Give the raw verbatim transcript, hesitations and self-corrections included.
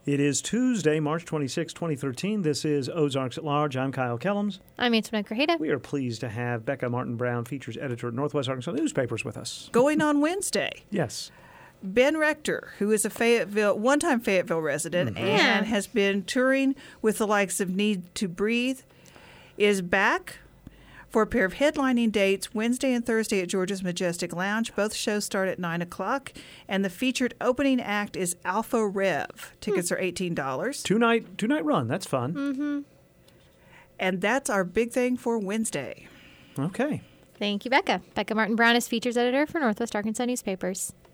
It is Tuesday, March twenty-sixth, twenty thirteen. This is Ozarks at Large. I'm Kyle Kellums. I'm Antoinette Grajeda. We are pleased to have Becca Martin Brown, features editor at Northwest Arkansas Newspapers, with us. Going on Wednesday. Yes. Ben Rector, who is a Fayetteville, one-time Fayetteville resident Mm-hmm. and Yeah. has been touring with the likes of Need to Breathe, is back for a pair of headlining dates Wednesday and Thursday at Georgia's Majestic Lounge. Both shows start at nine o'clock, and the featured opening act is Alpha Rev. Tickets are eighteen dollars. Two-night two-night run. That's fun. Mm-hmm. And that's our big thing for Wednesday. Okay. Thank you, Becca. Becca Martin Brown is features editor for Northwest Arkansas Newspapers.